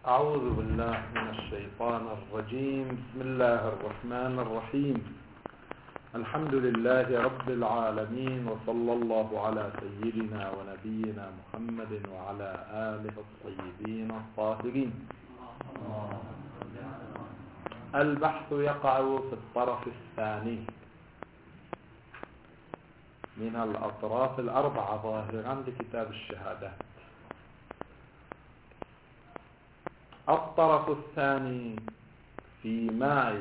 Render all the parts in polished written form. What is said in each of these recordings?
أعوذ بالله من الشيطان الرجيم. بسم الله الرحمن الرحيم. الحمد لله رب العالمين، وصلى الله على سيدنا ونبينا محمد وعلى آله الطيبين الطاهرين. البحث يقع في الطرف الثاني من الأطراف الأربعة ظاهرا لكتاب الشهادات. الطرف الثاني فيما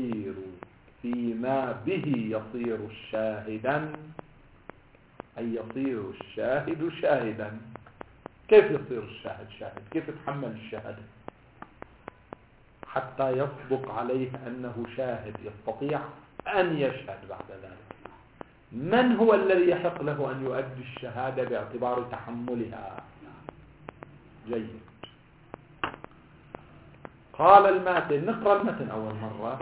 به يصير شاهدا، أي يصير الشاهد شاهدا. كيف يصير الشاهد شاهد؟ كيف يتحمل الشهادة حتى يصدق عليه أنه شاهد يستطيع أن يشهد بعد ذلك؟ من هو الذي يحق له أن يؤدي الشهادة باعتبار تحملها؟ جيد. قال الماتن، نقرأ المتن أول مرة.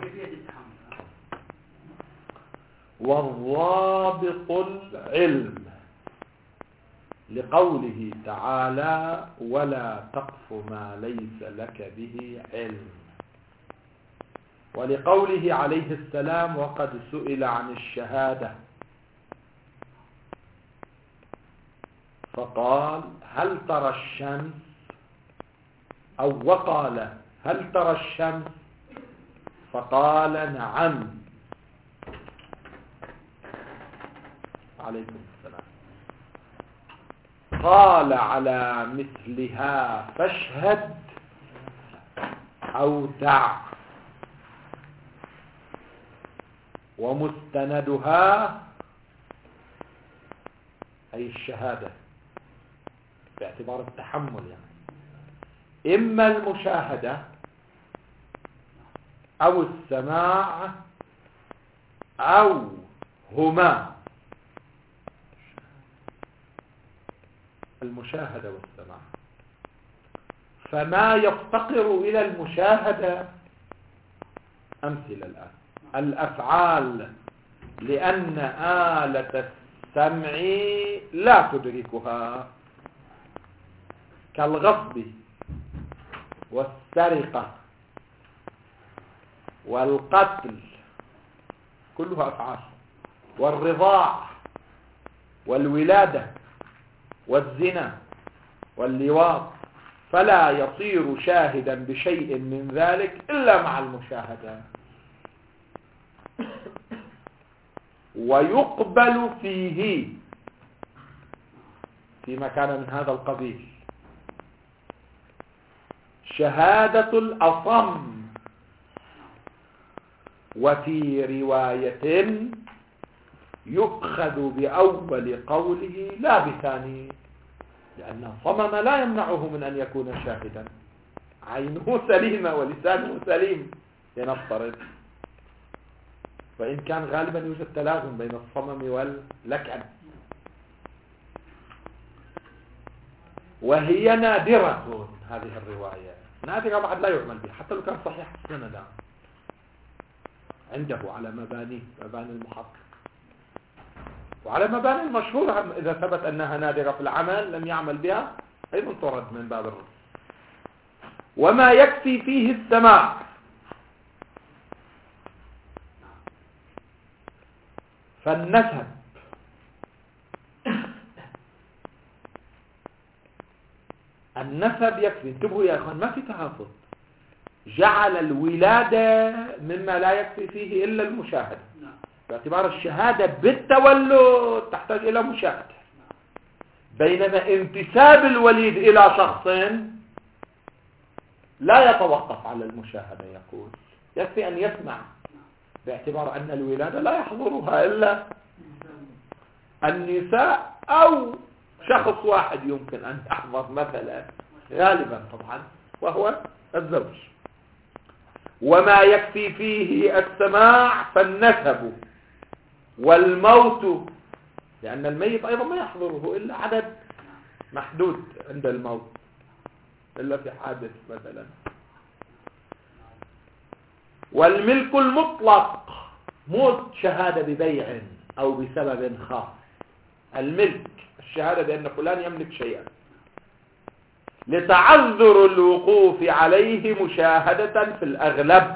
والضابط العلم لقوله تعالى ولا تقف ما ليس لك به علم، ولقوله عليه السلام وقد سئل عن الشهادة فقال هل ترى الشمس، أو وقال هل ترى الشمس فقال نعم. عليكم السلام. قال على مثلها فاشهد أو دع. ومستندها أي الشهادة باعتبار التحمل، يعني إما المشاهدة أو السماع أو هما. المشاهدة والسماع، فما يفتقر إلى المشاهدة أمثلة الآن: الأفعال، لأن آلة السمع لا تدركها، كالغصب والسرقة والقتل، كلها أفعال، والرضاع والولادة والزنا واللواط، فلا يصير شاهدا بشيء من ذلك إلا مع المشاهدة. ويقبل فيه فيما كان من هذا القبيل شهادة الأصم، وفي رواية يؤخذ بأول قوله لا بثاني، لأن الصمم لا يمنعه من أن يكون شاهدا، عينه سليمة ولسانه سليم لنفترض، وإن كان غالبا يوجد تلازم بين الصمم واللكن. وهي نادرة، هذه الرواية نادرة بعد لا يعمل بها، حتى لو كان صحيح السند عنده على مباني المحقق وعلى مباني المشهورة. إذا ثبت أنها نادرة في العمل لم يعمل بها أيضا ترد من باب الرد. وما يكفي فيه السماع، فالنسب يكفي. انتبهوا يا أخوان، ما في تحافظ. جعل الولادة مما لا يكفي فيه إلا المشاهدة، باعتبار الشهادة بالتولد تحتاج إلى مشاهدة، بينما انتساب الوليد إلى شخص لا يتوقف على المشاهدة. يقول يكفي أن يسمع، باعتبار أن الولادة لا يحضرها إلا النساء أو شخص واحد يمكن أن يحضر مثلا، غالبا طبعا، وهو الزوج. وما يكفي فيه السماع فالنسب والموت، لأن الميت أيضا ما يحضره إلا عدد محدود عند الموت، إلا في حادث مثلا. والملك المطلق، موت شهادة ببيع أو بسبب خاص. الملك الشهادة بأن فلان يملك شيئا. لتعذر الوقوف عليه مشاهدة في الأغلب.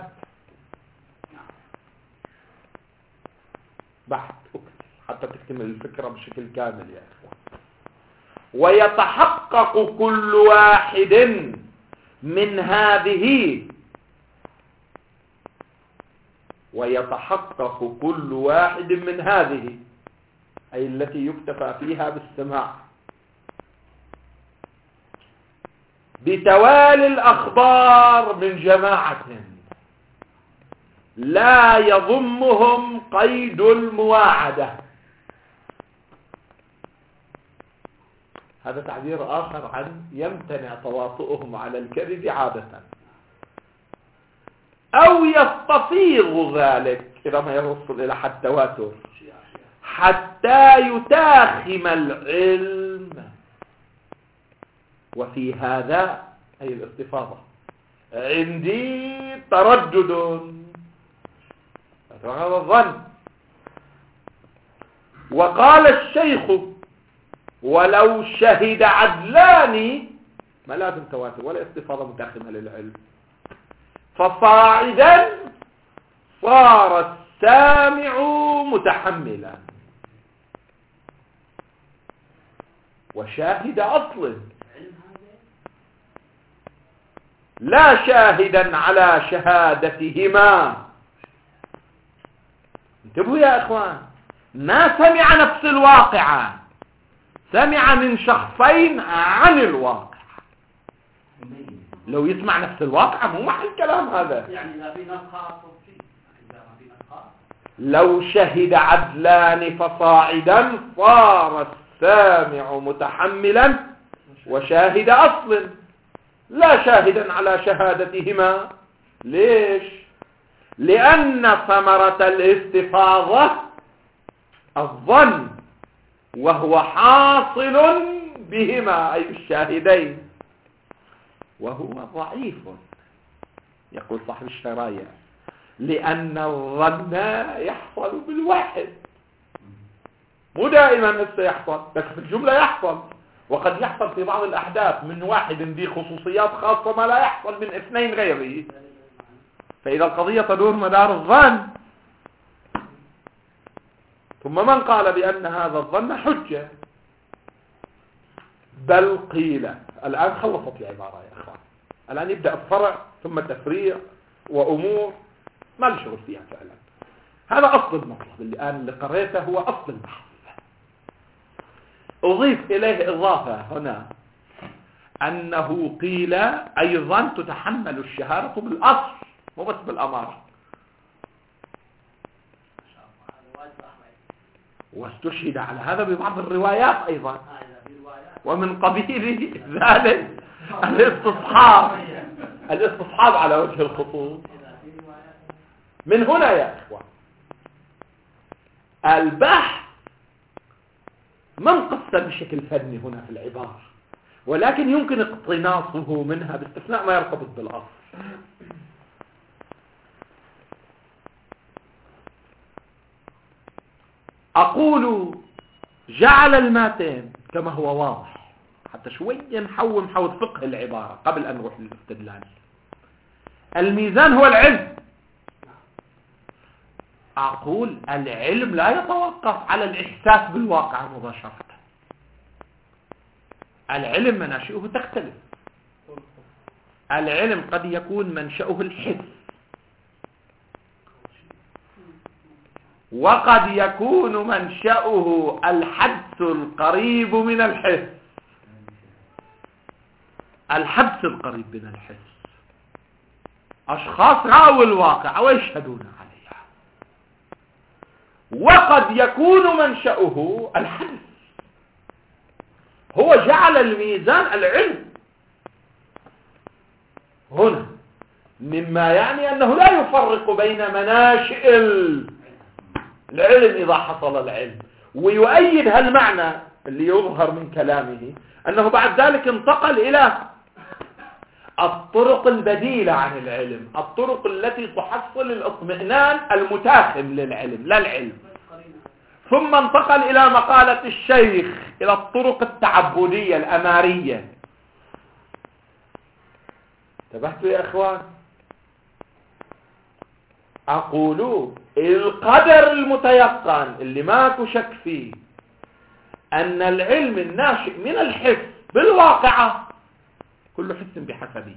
بحث حتى تكتمل الفكرة بشكل كامل يا إخوان. ويتحقق كل واحد من هذه أي التي يكتفى فيها بالسماع بتوالي الأخبار من جماعة لا يضمهم قيد المواعدة. هذا تعبير آخر عن يمتنع تواطؤهم على الكذب عادة، أو يستفيض ذلك إذا ما يوصل إلى حد تواتر حتى يتاخم العلم. وفي هذا أي الاستفاضة عندي تردد، هذا الظن. وقال الشيخ ولو شهد عدلان، ما لازم تواتر ولا استفاضة متاخمة للعلم، فصاعدا صار السامع متحملا. وشاهد أصل لا شاهدا على شهادتهما. انتبهوا يا اخوان، ما سمع نفس الواقعة، سمع من شخصين عن الواقع. لو يسمع نفس الواقع مو محل الكلام هذا. يعني لا في نسخة لو شهد عدلان فصاعدا صار السامع متحملا وشاهد أصل لا شاهدا على شهادتهما. ليش؟ لأن ثمرة الاستفاضة الظن، وهو حاصل بهما أي بالشاهدين، وهو ضعيف. يقول صاحب الشرايع لأن الظن يحصل بالواحد، مو دائما يحصل، بس في الجملة يحصل، وقد يحصل في بعض الأحداث من واحد ذي خصوصيات خاصة ما لا يحصل من اثنين غيره. فإذا القضية تدور مدار الظن. ثم من قال بأن هذا الظن حجة؟ بل قيل. الآن خلصت العبارة يا أخوان، الآن يبدأ الفرع ثم التفريع وأمور ما لشغل فيها فعلا. هذا أصل المطلب اللي قريته، هو أصل البحث. أضيف إليه إضافة هنا أنه قيل أيضا تتحمل الشهادة بالأصل مو بس بالأمارة، واستشهد على هذا ببعض الروايات أيضا. ومن قبيل ذلك الاستصحاب على وجه الخطوط. من هنا يا إخوان البحث ما انقسم بشكل فني هنا في العبارة، ولكن يمكن اقتناصه منها باستثناء ما يرتبط بالأصل. أقول جعل الماتين كما هو واضح، حتى شوية نحوم حول فقه العبارة قبل أن نروح للاستدلال. الميزان هو العلم. أقول العلم لا يتوقف على الإحساس بالواقع مباشرة. العلم مناشئه تختلف. العلم قد يكون منشأه الحس، وقد يكون منشأه الحدس القريب من الحس. الحدس القريب من الحس، أشخاص رأوا الواقع ويشهدون عليها. وقد يكون منشأه الحدس. هو جعل الميزان العلم هنا، مما يعني أنه لا يفرق بين مناشئ العلم إذا حصل العلم. ويؤيد هالمعنى اللي يظهر من كلامه أنه بعد ذلك انتقل إلى الطرق البديلة عن العلم، الطرق التي تحصل الاطمئنان المتاخم للعلم لا العلم. ثم انتقل إلى مقالة الشيخ إلى الطرق التعبدية الأمارية انتبهتوا يا اخوان؟ اقول القدر المتيقن اللي ماكو شك فيه ان العلم الناشئ من الحس بالواقعة كل حس بحسبه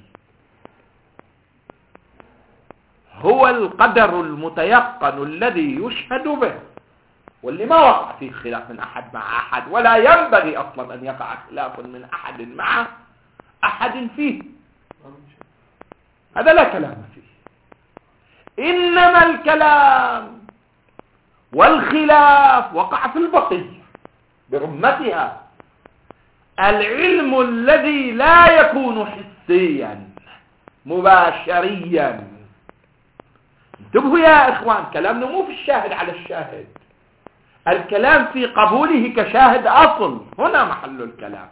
هو القدر المتيقن الذي يشهد به، واللي ما وقع فيه خلاف من احد مع احد، ولا ينبغي اصلا ان يقع خلاف من احد مع احد فيه، هذا لا كلام فيه. انما الكلام والخلاف وقع في البقية برمتها، العلم الذي لا يكون حسيا مباشريا. انتبهوا يا اخوان، كلامنا مو في الشاهد على الشاهد، الكلام في قبوله كشاهد اصل، هنا محل الكلام.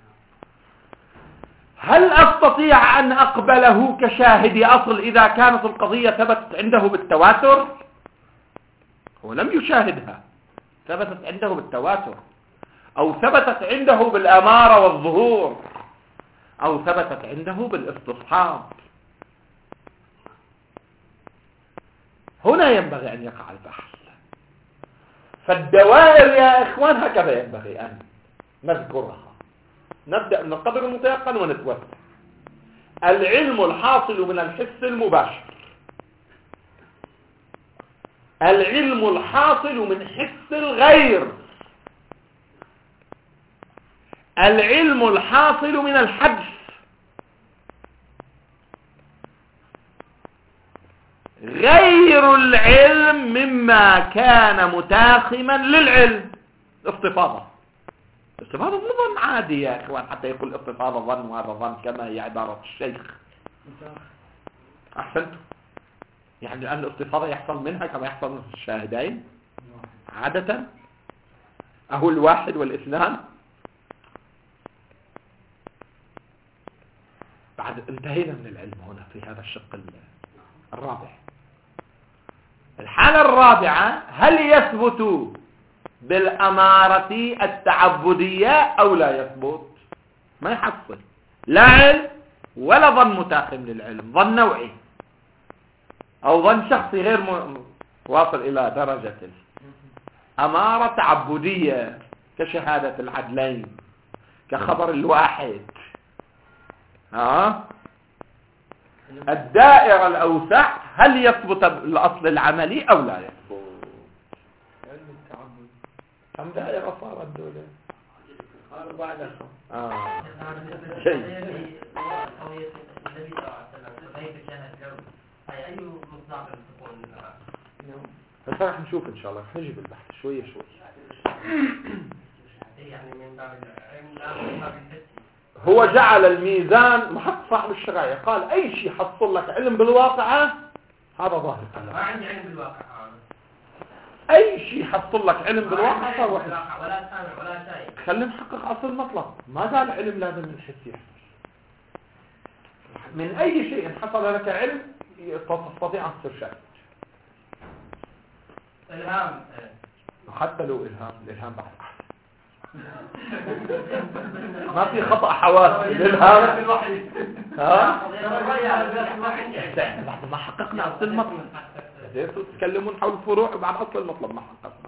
هل استطيع ان اقبله كشاهد اصل اذا كانت القضية ثبتت عنده بالتواتر؟ هو لم يشاهدها، ثبتت عنده بالتواتر، او ثبتت عنده بالامارة والظهور، او ثبتت عنده بالاستصحاب. هنا ينبغي ان يقع البحث. فالدوائر يا اخوان هكذا ينبغي ان نذكرها. نبدأ من القدر المتيقن ونتوسع. العلم الحاصل من الحس المباشر، العلم الحاصل من حس الغير، العلم الحاصل من الحدس، غير العلم مما كان متاخما للعلم. استفاضة، استفاضة مو ظن عادي يا اخوان حتى يقول استفاضة ظن، وهذا ظن كما هي عبارة الشيخ. احسنتم. يعني لأن الاستفاضة يحصل منها كما يحصل من الشاهدين عادة، اهو الواحد والاثنان. بعد انتهينا من العلم هنا في هذا الشق الرابع. الحالة الرابعة، هل يثبت بالأمارة التعبدية أو لا يثبت؟ ما يحصل لا علم ولا ظن متاخم للعلم، ظن نوعي أو ظن شخصي غير واصل إلى درجة أمارة تعبدية كشهادة العدلين، كخبر الواحد. الدائرة الأوسع، هل يثبت الأصل العملي أو لا يثبت؟ علم التعبد كم دائرة صارت دولة؟ قالوا بعدها شيء النبي صلى الله عليه وسلم كيف شاهد له؟ أي مصداق تكون؟ بس راح نشوف إن شاء الله، راح نجي بالبحث شوية شوي. يعني من باب العلم لا من باب الحس. هو جعل الميزان محط صاحب الشرعية، قال أي شيء حصل لك علم بالواقعة هذا ظاهر. ما عندي علم بالواقع. أي شيء حصل لك علم بالواقع صار واحد. ولا سامع ولا شيء. خلينا نحقق أصل المطلب. ما قال علم لازم من الحس يحصل. من أي شيء حصل لك علم تستطيع أن تصير شاهد. إلهام. حتى لو الإلهام بعد أحسن. ما في خطأ حواس الإلهام. بعد ما حققنا أصل المطلب تتكلمون حول الفروع وبعد أصل المطلب ما حققنا.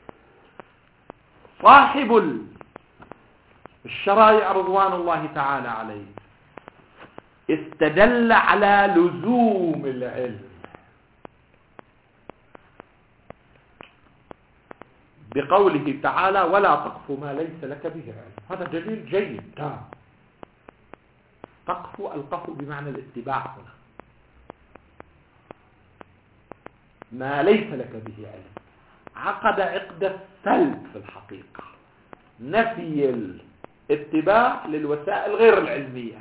صاحب الشرائع رضوان الله تعالى عليه استدل على لزوم العلم بقوله تعالى ولا تقف ما ليس لك به علم. هذا دليل جيد تام. تقف القف بمعنى الاتباع هنا. ما ليس لك به علم عقد عقد السلب في الحقيقة، نفي الاتباع للوسائل غير العلمية.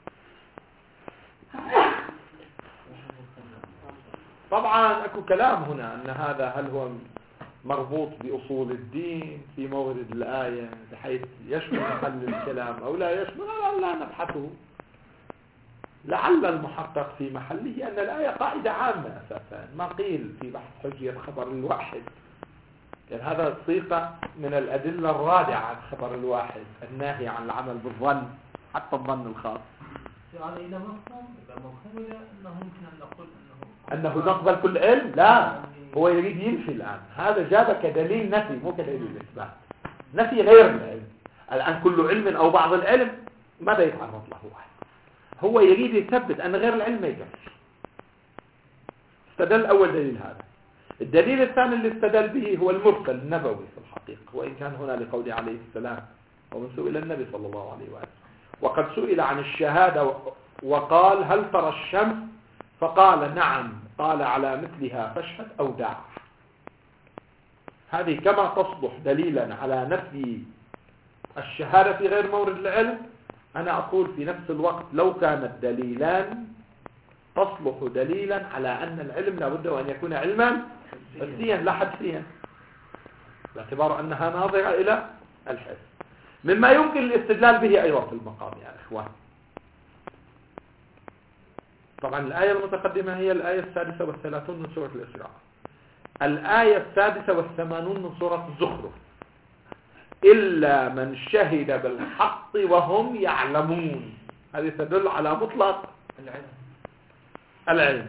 طبعا اكو كلام هنا ان هذا هل هو مربوط بأصول الدين في مورد الآية بحيث يشمل محل الكلام أو لا يشمل، لا نبحثه. لعل المحقق في محله أن الآية قاعدة عامة أساسا، ما قيل في بحث حجية خبر الواحد. يعني هذا صيغة من الأدلة الرادعة عن خبر الواحد الناهي عن العمل بالظن، حتى الظن الخاص. يعني إذا مفهوم أنه ممكن أن نقول أنه نقبل كل علم؟ لا، هو يريد ينفي الآن. هذا جاب كدليل نفي مو كدليل إثبات. نفي غير العلم. الآن كل علم أو بعض العلم ماذا يتعرض له واحد؟ هو يريد يثبت أن غير العلم ما يكفي. استدل أول دليل هذا. الدليل الثاني اللي استدل به هو المرسل النبوي في الحقيقة، وإن كان هنا لقوله عليه السلام ومن سئل النبي صلى الله عليه وآله، وقد سئل عن الشهادة وقال هل ترى الشمس؟ فقال نعم، قال على مثلها فاشهد أو دع. هذه كما تصبح دليلا على نفي الشهادة في غير مورد العلم، أنا أقول في نفس الوقت لو كانت دليلان تصلح دليلا على أن العلم لابد أن يكون علما حسيا لا حدسيا، باعتبار أنها ناظرة إلى الحس، مما يمكن الاستدلال به أيضا في المقام يا إخوان. طبعا الآية المتقدمة هي الآية 36 من سورة الإسراء، الآية 86 من سورة الزخرف، إلا من شهد بالحق وهم يعلمون. هذه تدل على مطلق العلم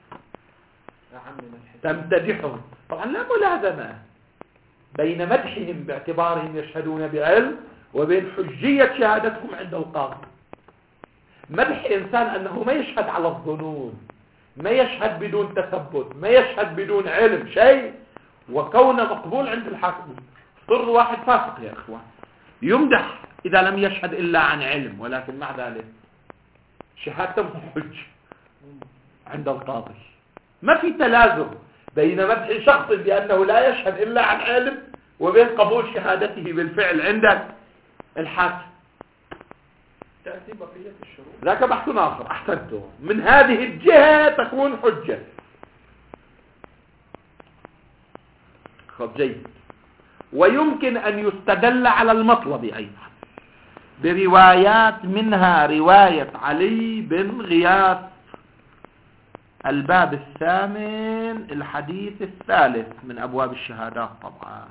تمتدحهم. طبعا لا ملازمة بين مدحهم باعتبارهم يشهدون بعلم وبين حجية شهادتهم عند القاضي. مدح إنسان أنه ما يشهد على الظنون، ما يشهد بدون تثبت، ما يشهد بدون علم شيء، وكونه مقبول عند الحاكم. افترض واحد فاسق يا إخوان يمدح إذا لم يشهد إلا عن علم، ولكن مع ذلك شهادته حج عند القاضي. ما في تلازم بين مدح شخص بأنه لا يشهد إلا عن علم وبين قبول شهادته بالفعل عند الحاكم. تأتي بقية الشروط. ذاك بحث آخر. أحسنتم. من هذه الجهة تكون حجة. خب جيد. ويمكن أن يستدل على المطلب أيضا بروايات، منها رواية علي بن غياث، الباب الثامن الحديث الثالث من أبواب الشهادات. طبعا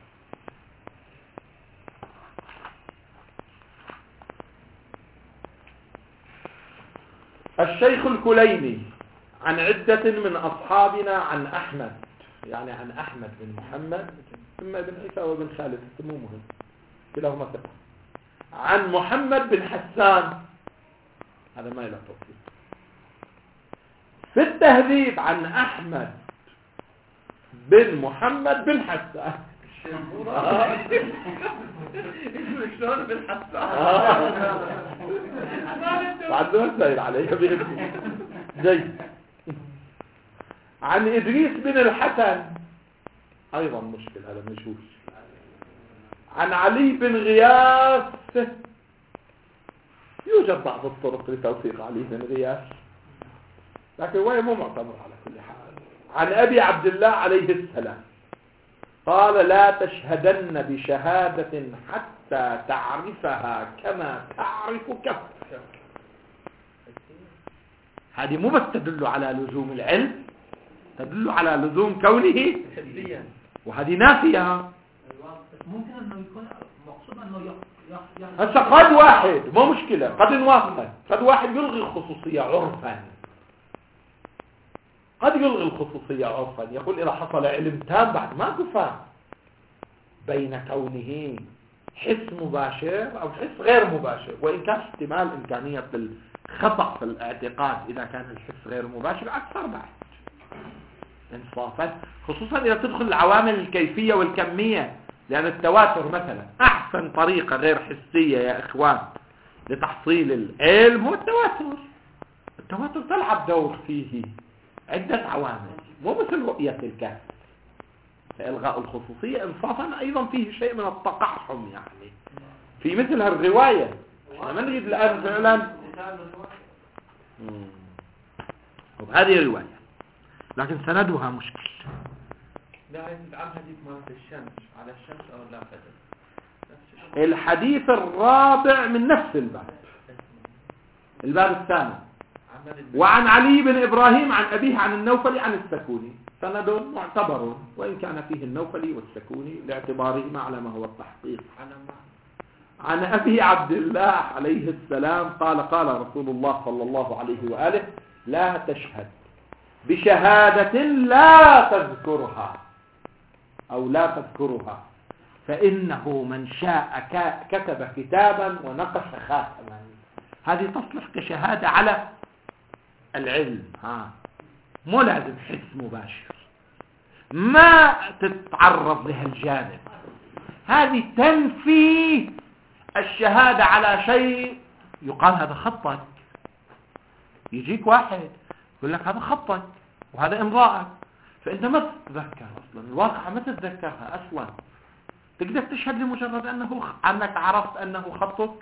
الشيخ الكليني عن عدة من أصحابنا عن أحمد، يعني عن أحمد بن محمد ثم ابن عيسى وابن خالد، مو مهم كلاهما ثقة، عن محمد بن حسان، هذا ما يلعب فيه في التهذيب، عن أحمد بن محمد بن حسان. شلون بن حسان؟ بعد ما سائل عليه جيد. عن إدريس بن الحسن، أيضا مشكل هذا مشوش. عن علي بن غياث، يوجد بعض الطرق لتوثيق علي بن غياث لكن هو مو معتبر على كل حال. عن أبي عبد الله عليه السلام قال لا تشهدن بشهادة حتى تعرفها كما تعرف كفك. هذه مو بس تدل على لزوم العلم، تدل على لزوم كونه حسيا، وهذه نافية. ممكن أنه يكون مقصود أنه هسه قد واحد مو مشكلة، قد نوافق، قد واحد يلغي الخصوصية عرفا، قد يلغي الخصوصية عرفا، يقول إذا حصل علم تام بعد ما كفى بين كونه حس مباشر أو حس غير مباشر، وإن كان احتمال إمكانية الخطأ في الاعتقاد إذا كان الحس غير مباشر أكثر بعد انصافا، خصوصا إذا تدخل العوامل الكيفية والكمية. لأن التواتر مثلا أحسن طريقة غير حسية يا إخوان لتحصيل العلم هو التواتر. التواتر تلعب دور فيه عدة عوامل، مو مثل رؤية الكهف. إلغاء الخصوصية إنصافا أيضا فيه شيء من التقحم يعني في مثل هالرواية. احنا ما نريد الآن فعلا وهذه الرواية لكن سندها مشكل. لا عن حديث ما في الشمس على الشمس أو لا بدل. الحديث الرابع من نفس الباب الثاني. وعن علي بن إبراهيم عن أبيه عن النوفلي عن السكوني، سند معتبر وإن كان فيه النوفلي والسكوني لاعتبارهما على ما هو التحقيق. عن أبي عبد الله عليه السلام قال قال رسول الله صلى الله عليه وآله لا تشهد بشهادة لا تذكرها أو لا تذكرها فإنه من شاء كتب كتابا ونقش خاتما. هذه تصلح كشهادة على العلم، مو لازم حس مباشر، ما تتعرض لها الجانب. هذه تنفي الشهادة على شيء يقال هذا خطك. يجيك واحد يقول لك هذا خطك وهذا امضاءك، فأنت ما تتذكر أصلا الواقع، ما تتذكرها أصلا. تقدر تشهد لمجرد أنك عرفت أنه خطك.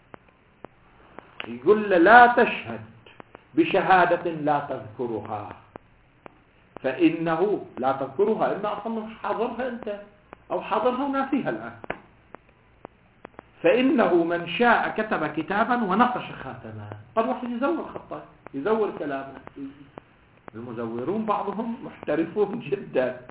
يقول لا تشهد بشهادة لا تذكرها فإنه لا تذكرها، إما أصلا مش حاضرها أنت أو حاضرها وناسيها الآن. فإنه من شاء كتب كتابا ونقش خاتما. قد واحد يزور خطه، يزور كلامه. المزورون بعضهم محترفون جدا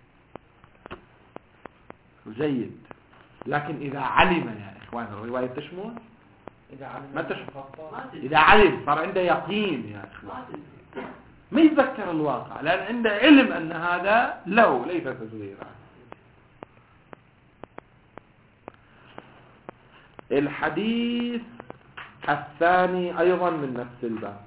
جيد، لكن إذا علم يا إخوان الرواية تشمل، ما تشمل. إذا علم صار عنده يقين يا إخوان، ما يتذكر الواقع لأن عنده علم أن هذا ليس تزويرا. الحديث الثاني أيضا من نفس الباب،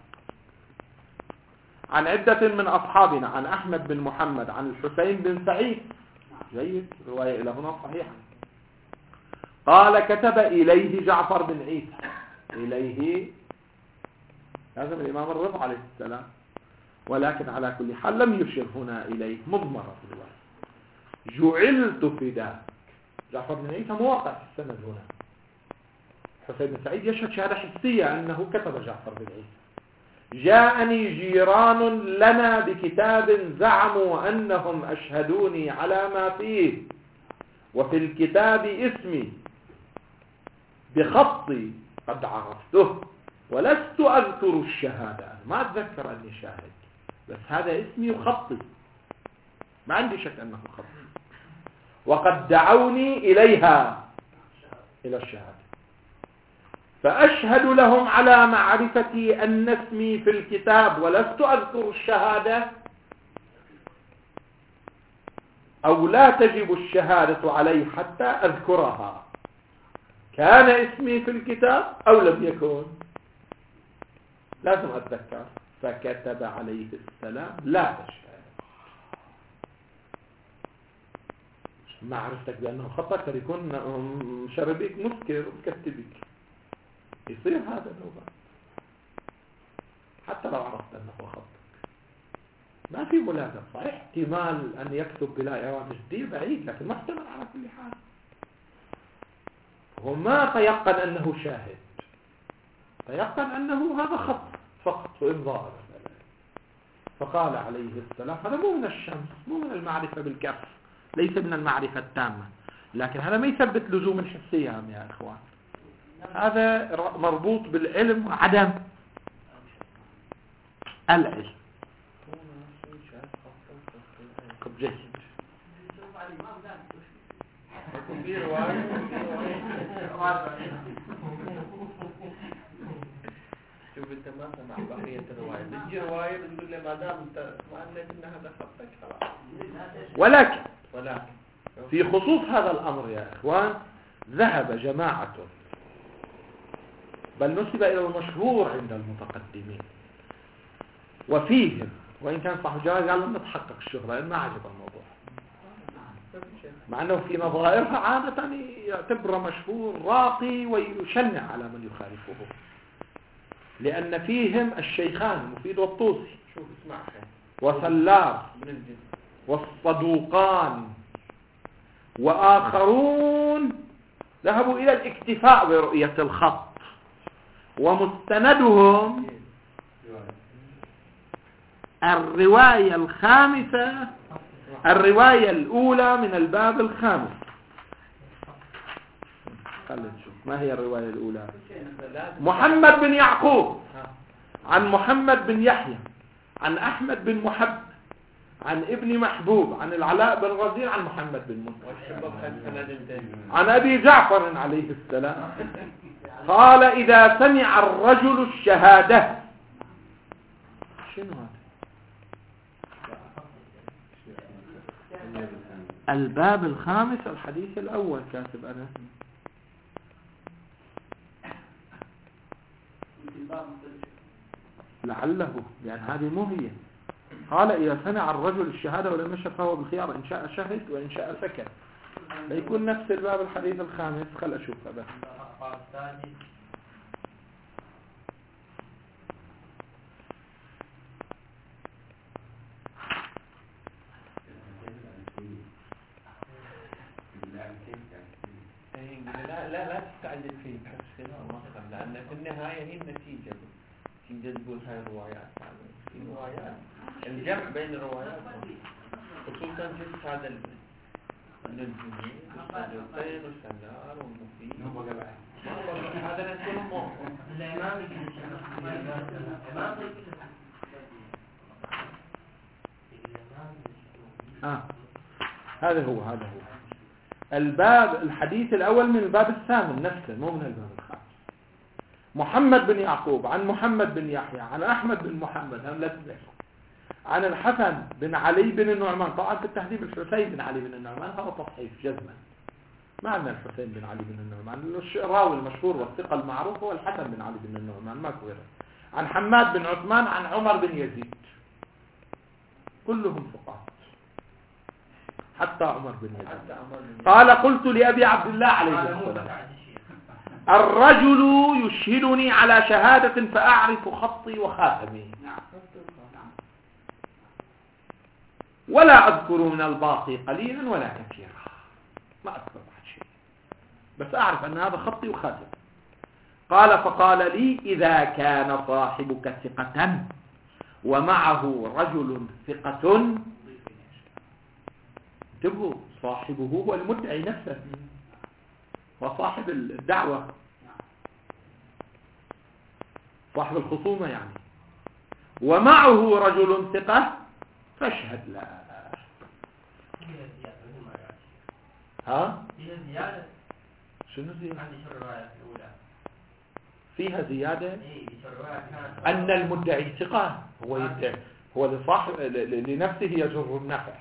عن عدة من أصحابنا عن أحمد بن محمد عن الحسين بن سعيد، جيد، رواية إلى هنا صحيحة، قال كتب إليه جعفر بن عيسى. إليه لازم الإمام الرضا عليه السلام، ولكن على كل حال لم يشر هنا إليه، مضمرة في الرواية. جعلت فداك. جعفر بن عيسى مواقع في السند هنا. حسين بن سعيد يشهد شهادة حسية أنه كتب جعفر بن عيسى. جاءني جيران لنا بكتاب زعموا أنهم أشهدوني على ما فيه، وفي الكتاب اسمي بخطي قد عرفته ولست أذكر الشهادة. ما أتذكر أني شاهد، بس هذا اسمي وخطي، ما عندي شك أنه خطي. وقد دعوني إليها، إلى الشهادة، فأشهد لهم على معرفتي أن اسمي في الكتاب ولست أذكر الشهادة، أو لا تجب الشهادة علي حتى أذكرها، كان اسمي في الكتاب أو لم يكن، لازم أتذكر. فكتب عليه السلام لا تشهد. معرفتك بأنه خطأ يكون شربك مسكر وكتبك، يصير هذا نوبة حتى لو عرفت أنه خطأ. ما في ملازم. صحيح احتمال أن يكتب بلا إرادة جديد بعيد، لكن ما احتمل على كل حال. هو ما تيقن أنه شاهد، تيقن أنه هذا خط فقط وإمضاء. فقال عليه السلام هذا مو من الشمس، مو من المعرفة بالكف، ليس من المعرفة التامة، لكن هذا ما يثبت لزوم الحسية يا إخوان. هذا مربوط بالعلم وعدم العلم. جيد. شوف انت ما سمع بقية الرواية، تجي رواية بتقول لي ما دام انت مؤلف ان هذا خطك خلاص. ولكن ولكن في خصوص هذا الأمر يا إخوان ذهب جماعة، بل نسب إلى المشهور عند المتقدمين وفيهم، وإن كان صاحب الجواز قال لم نتحقق الشهرة لأن ما عجب الموضوع، مع أنه في نظائرها عادة يعتبر مشهور راقي ويشنع على من يخالفه، لأن فيهم الشيخان مفيد والطوسي شوف اسمع وسلار والصدوقان وآخرون ذهبوا إلى الاكتفاء برؤية الخط، ومستندهم الرواية الخامسة، الرواية الأولى من الباب الخامس. خلينا نشوف ما هي الرواية الأولى. محمد بن يعقوب عن محمد بن يحيى عن أحمد بن محمد عن ابن محبوب عن العلاء بن غزير عن محمد بن مسلم والشباب كان سند عن أبي جعفر عليه السلام قال إذا سمع الرجل الشهادة. شنو هذا؟ الباب الخامس الحديث الأول كاتب أنا لعله يعني هذه مو هي. قال إذا سمع الرجل الشهادة ولم يشهد فهو بالخيار إن شاء شهد وإن شاء سكت. ليكون نفس الباب الحديث الخامس. خل أشوفها بس. لا تستعجل فيه لأن في النهاية هي النتيجة تجذبون هاي الروايات. في روايات الجمع بين الروايات خصوصا جزء هذا النجومي والصديقين والسنار والمفيد هذا نسول الموت الإمام هذا هو الباب الحديث الأول من الباب الثامن نفسه مو من الباب الخامس. محمد بن يعقوب عن محمد بن يحيى عن أحمد بن محمد هم لا تنسوا عن الحسن بن علي بن النعمان. طبعا في التهذيب الحسين بن علي بن النعمان هذا تصحيف جزما. ما عندنا الحسين بن علي بن النعمان. الراوي المشهور والثقة المعروف هو الحسن بن علي بن النعمان ما غيره. عن حماد بن عثمان عن عمر بن يزيد كلهم ثقات حتى عمر بن يزيد. قال قلت لأبي عبد الله عليه السلام الرجل يشهدني على شهادة فأعرف خطي وخاتمي ولا أذكر من الباقي قليلا ولا كثيرا. ما أذكر بعد شيء بس أعرف أن هذا خطي وخاتمي. قال فقال لي إذا كان صاحبك ثقة ومعه رجل ثقة. انتبهوا صاحبه هو المدعي نفسه وصاحب الدعوة صاحب الخصومة يعني ومعه رجل ثقة فاشهد لا. ها شنو زيادة؟ فيها زيادة أن المدعي ثقة هو يدعي هو لصاحب لنفسه يجر النفع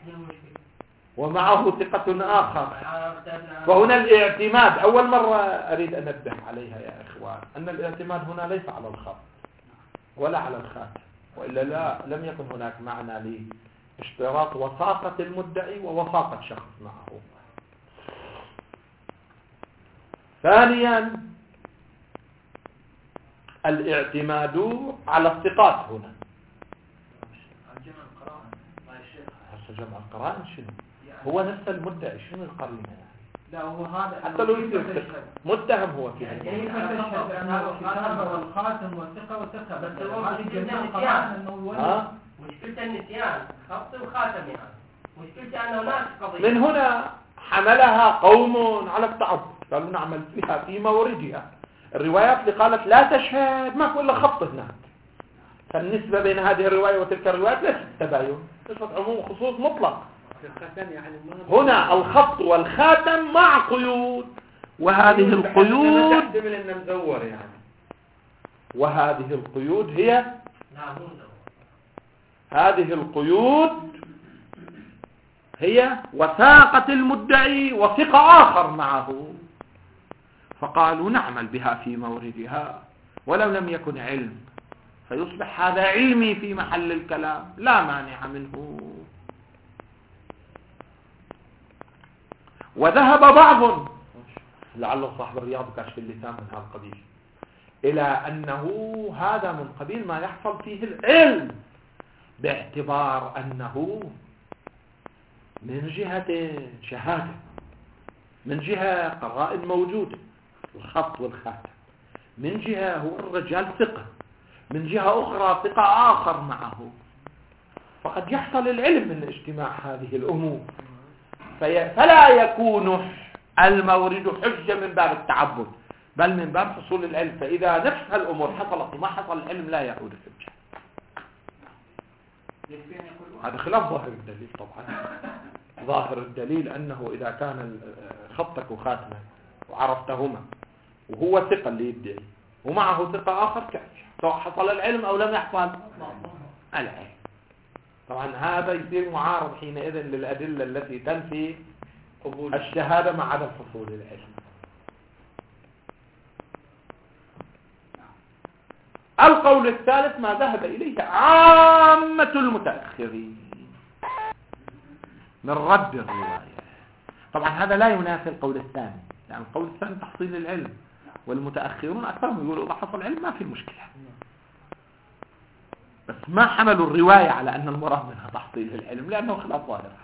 ومعه ثقة آخر. فهنا الاعتماد أول مرة أريد أن أنبه عليها يا إخوان أن الاعتماد هنا ليس على الخط ولا على الخاتم وإلا لم يكن هناك معنى لاشتراط وثاقة المدعي ووثاقة شخص معه. ثانيا الاعتماد على الثقات هنا. جمع القرائن شنو هو نفس المدعي شنو القرينه يعني؟ لا هو هذا حتى لو يصير متهم هو فيها يعني الخاتم والثقة والثقة بس هذه جميع القرائن مشكلة النسيان خط وخاتم يعني مشكلة أنه هناك قضية. من هنا حملها قوم على التعبد قالوا نعمل فيها في موردها. الروايات اللي قالت لا تشهد ما كل خط هناك. فالنسبة بين هذه الرواية وتلك الروايات ليست تباين ليست عموم وخصوص مطلق. هنا الخط والخاتم مع قيود وهذه القيود وهذه القيود هي هذه القيود هي وثاقة المدعي وثقة آخر معه. فقالوا نعمل بها في موردها ولو لم يكن علم فيصبح هذا علمي في محل الكلام لا مانع منه. وذهب بعض لعله صاحب الرياض كشف اللسان من هذا القبيل إلى أنه هذا من قبيل ما يحصل فيه العلم باعتبار أنه من جهة شهادة من جهة قرائن موجودة الخط والخاتم من جهة هو الرجال ثقة من جهة أخرى ثقة آخر معه. فقد يحصل العلم من اجتماع هذه الأمور فلا يكون المورد حجة من باب التعبد بل من باب حصول العلم. فإذا نفس الأمور حصلت وما حصل العلم لا يعود حجة. يكفي أن يقول هذا خلاف ظاهر الدليل طبعا. ظاهر الدليل أنه إذا كان خطك وخاتمك وعرفتهما وهو ثقة اللي يدعي ومعه ثقة آخر كافي سواء حصل العلم أو لم يحصل العلم. طبعا هذا يصير معارض حينئذ للأدلة التي تنفي قبول الشهادة مع عدم حصول العلم. القول الثالث ما ذهب إليه عامة المتأخرين من رد الرواية. طبعا هذا لا ينافي القول الثاني، يعني القول الثاني تحصيل العلم، والمتأخرون أكثرهم يقولوا إذا حصل العلم ما في مشكلة، بس ما حملوا الرواية على أن المراد منها تحصيل العلم لأنه خلاف ظاهرها.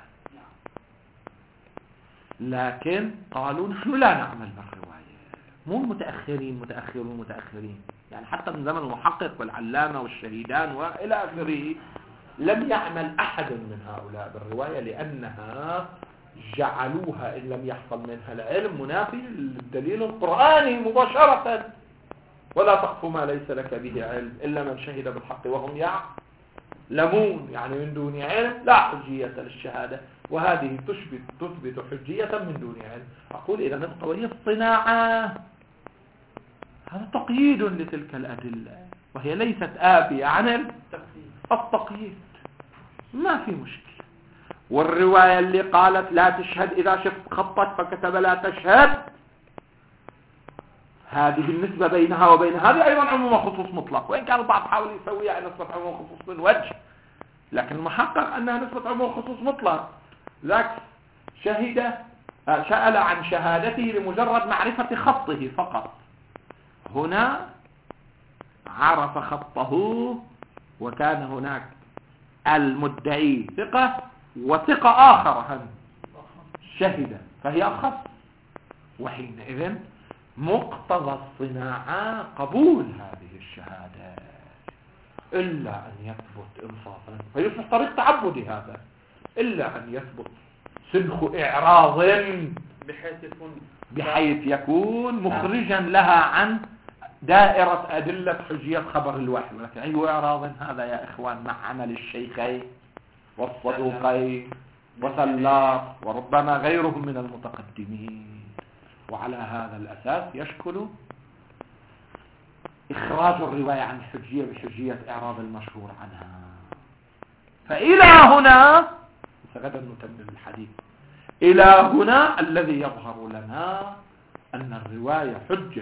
لكن قالوا نحن لا نعمل بالرواية، مو المتأخرين متأخرين يعني حتى من زمن المحقق والعلامة والشهيدان وإلى آخره لم يعمل أحد من هؤلاء بالرواية، لأنها جعلوها إن لم يحصل منها العلم منافي للدليل القرآني مباشرة. ولا تقف ما ليس لك به علم إلا من شهد بالحق وهم يعلمون، يعني من دون علم لا حجية للشهادة، وهذه تثبت حجية من دون علم. أقول إذا القضية الصناعة هذا تقييد لتلك الأدلة، وهي ليست آبية عن التقييد، ما في مشكلة. والرواية اللي قالت لا تشهد إذا شفت خطك فكتب لا تشهد، هذه النسبة بينها وبين هذه أيضا عموم وخصوص مطلق، وإن كان البعض حاول يسويها نسبة عموم وخصوص من وجه، لكن المحقق أنها نسبة عموم وخصوص مطلق. ذاك سأل عن شهادته لمجرد معرفة خطه فقط، هنا عرف خطه وكان هناك المدعي ثقة وثقة آخر هم شهد، فهي أخف، وحينئذ مقتضى الصناعة قبول هذه الشهادة إلا أن يثبت إنصافا، فيصبح طريق تعبدي هذا، إلا أن يثبت سلخ إعراض بحيث يكون مخرجا لها عن دائرة أدلة حجية خبر الوحي. ولكن أي إعراض هذا يا إخوان مع عمل الشيخين والصدوقين وسلاط وربما غيرهم من المتقدمين، وعلى هذا الأساس يشكل إخراج الرواية عن الحجية بحجية إعراض المشهور عنها. فإلى هنا غدا نتمم الحديث. إلى هنا الذي يظهر لنا أن الرواية حجة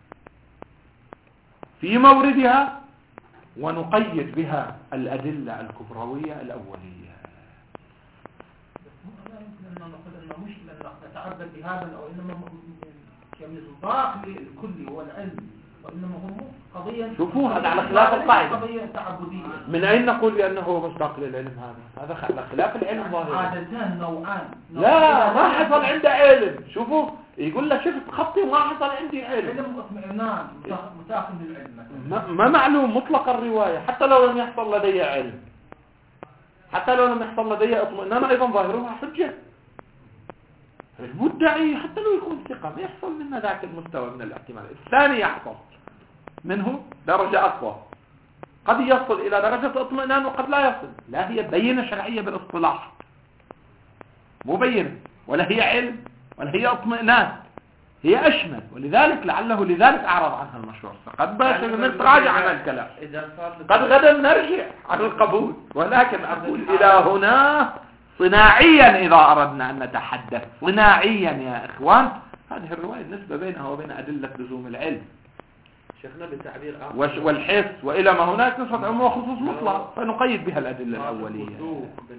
في موردها ونقيد بها الأدلة الكبروية الأولية. لا يمكن أن نقول أنه مشكلة أن نتعبد بهذا، أو إنما مصداق للكل هو العلم، وإنما هو قضية. شوفوا هذا على خلاف القاعدة. قضية تعبدية. من أين نقول بأنه مصداق للعلم؟ هذا على خلاف العلم ظاهرا. عادتان نوعان. لا ما حصل عنده علم. شوفوا يقول لك شفت خطي وما حصل عندي علم. علم اطمئنان متاخذ للعلم. ما معلوم مطلق الرواية حتى لو لم يحصل لدي علم، حتى لو لم يحصل لدي اطمئنان أيضا ظاهرها حجة. المدعي حتى لو يكون ثقة ما يحصل منه ذاك المستوى من الاحتمال. الثاني يحصل منه درجة أقوى، قد يصل إلى درجة اطمئنان وقد لا يصل. لا هي بينة شرعية بالاصطلاح، مو بينة ولا هي علم ولا هي اطمئنان، هي أشمل، ولذلك لذلك أعرض عنها المشروع. قد باشا نتراجع عن الكلام، قد غدا نرجع عن القبول، ولكن أقول إلى هنا صناعيا إذا أردنا أن نتحدث صناعيا يا إخوان، هذه الرواية النسبة بينها وبين أدلة لزوم العلم شيخنا بتعبير آخر والحس، وإلى ما هناك نسبة عموم وخصوص مطلق فنقيد بها الأدلة الأولية.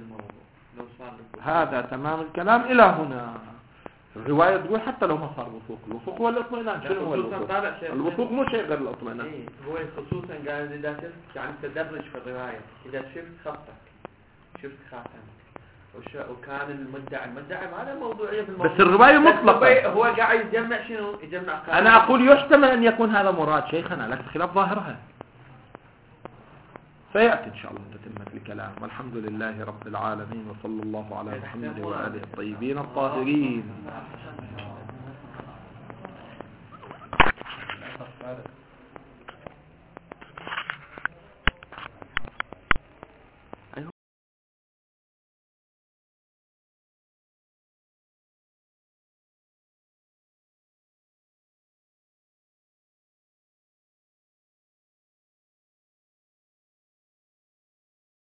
هذا تمام الكلام. إلى هنا الرواية تقول حتى لو ما صار وثوق، الوثوق هو الاطمئنان. شنو هو الوثوق؟ الوثوق مو شيء غير الاطمئنان. هو خصوصا قال إذا شفت يعني تدرج في الرواية، إذا شفت خطك شفت خاتمك وكان المدعي ما له موضوعية في الموضوع، بس الرواية مطلقة. هو قاعد يجمع شنو؟ يجمع أنا أقول يحتمل أن يكون هذا مراد شيخنا، لكن خلاف ظاهرها سيأتي إن شاء الله تتمة الكلام. والحمد لله رب العالمين، وصلى الله على محمد وآله الطيبين الطاهرين.